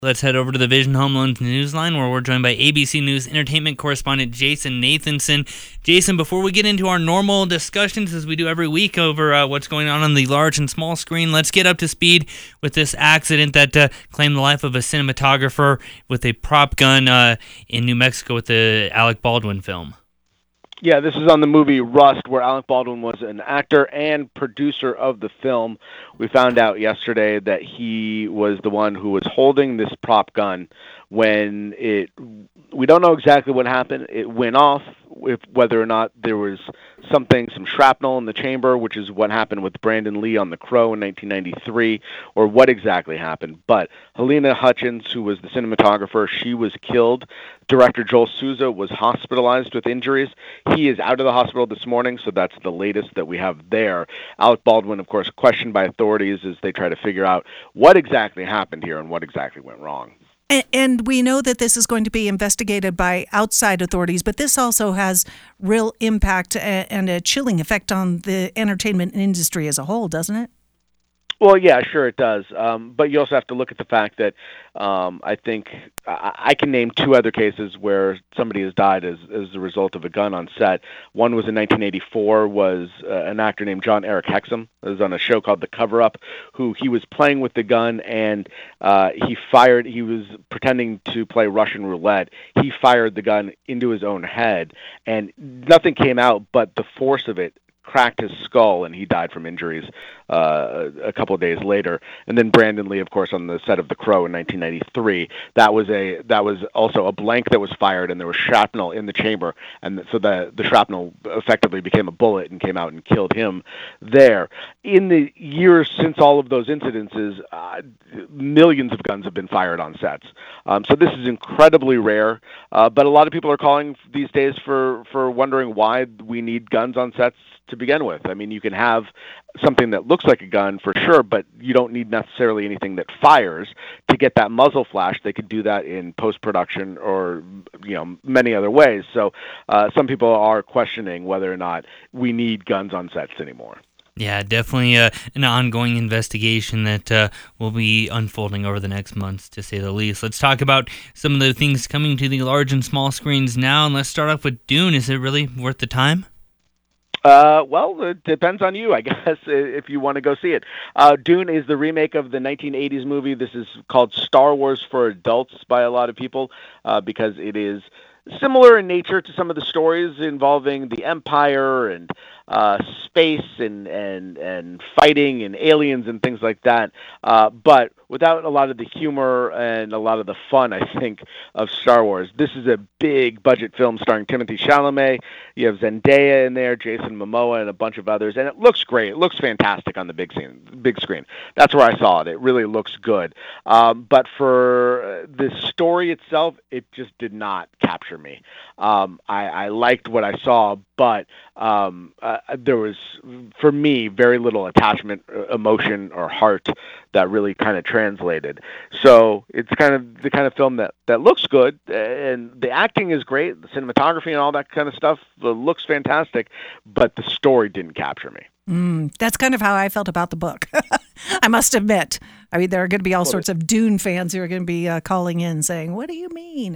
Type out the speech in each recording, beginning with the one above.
Let's head over to the Vision Homeland Newsline, where we're joined by ABC News entertainment correspondent Jason Nathanson. Jason, before we get into our normal discussions, as we do every week, over what's going on the large and small screen, let's get up to speed with this accident that claimed the life of a cinematographer with a prop gun in New Mexico with the Alec Baldwin film. Yeah, this is on the movie Rust, where Alec Baldwin was an actor and producer of the film. We found out yesterday that he was the one who was holding this prop gun when we don't know exactly what happened. It went off, whether or not there was some shrapnel in the chamber, which is what happened with Brandon Lee on The Crow in 1993, or what exactly happened. But Helena Hutchins, who was the cinematographer, she was killed. Director Joel Souza was hospitalized with injuries. He is out of the hospital this morning, so that's the latest that we have there. Alec Baldwin, of course, questioned by authorities as they try to figure out what exactly happened here and what exactly went wrong. And we know that this is going to be investigated by outside authorities, but this also has real impact and a chilling effect on the entertainment industry as a whole, doesn't it? Well, yeah, sure it does. But you also have to look at the fact that I think I can name two other cases where somebody has died as a result of a gun on set. One was in 1984, was an actor named John Eric Hexum. It was on a show called The Cover-Up, who he was playing with the gun, and he was pretending to play Russian roulette. He fired the gun into his own head, and nothing came out, but the force of it cracked his skull, and he died from injuries a couple of days later. And then Brandon Lee, of course, on the set of The Crow in 1993, that was also a blank that was fired, and there was shrapnel in the chamber, and so the shrapnel effectively became a bullet and came out and killed him there. In the years since all of those incidences, millions of guns have been fired on sets. So this is incredibly rare, but a lot of people are calling these days for wondering why we need guns on sets to begin with. I mean, you can have something that looks like a gun for sure, but you don't need necessarily anything that fires to get that muzzle flash. They could do that in post-production or, many other ways. So some people are questioning whether or not we need guns on sets anymore. Yeah, definitely an ongoing investigation that will be unfolding over the next months, to say the least. Let's talk about some of the things coming to the large and small screens now, and let's start off with Dune. Is it really worth the time? Well, it depends on you, I guess, if you want to go see it. Dune is the remake of the 1980s movie. This is called Star Wars for adults by a lot of people because it is similar in nature to some of the stories involving the Empire and space and fighting and aliens and things like that, but without a lot of the humor and a lot of the fun, I think, of Star Wars. This is a big budget film starring Timothée Chalamet. You have Zendaya in there, Jason Momoa, and a bunch of others, and it looks great. It looks fantastic on the big screen. That's where I saw it. It really looks good. But for the story itself, it just did not capture me. I liked what I saw, but there was, for me, very little attachment, emotion, or heart that really kind of translated. So it's kind of the kind of film that looks good, and the acting is great, the cinematography and all that kind of stuff looks fantastic, but the story didn't capture me. That's kind of how I felt about the book. I must admit. I mean, there are going to be all sorts of Dune fans who are going to be calling in saying, "What do you mean?"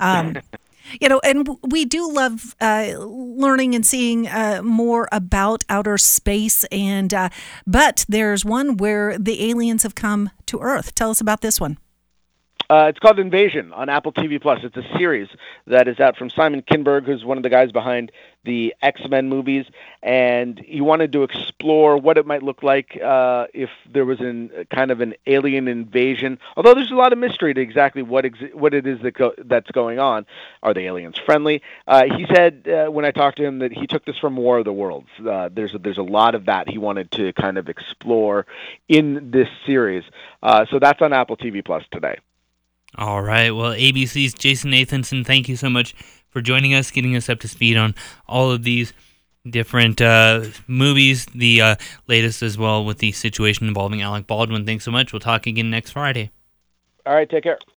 And we do love learning and seeing more about outer space. But there's one where the aliens have come to Earth. Tell us about this one. It's called Invasion on Apple TV+. It's a series that is out from Simon Kinberg, who's one of the guys behind the X-Men movies, and he wanted to explore what it might look like if there was kind of an alien invasion. Although there's a lot of mystery to exactly what it is that's going on. Are the aliens friendly? He said when I talked to him that he took this from War of the Worlds. There's a lot of that he wanted to kind of explore in this series. So that's on Apple TV+ today. All right. Well, ABC's Jason Nathanson, thank you so much for joining us, getting us up to speed on all of these different movies, the latest as well with the situation involving Alec Baldwin. Thanks so much. We'll talk again next Friday. All right. Take care.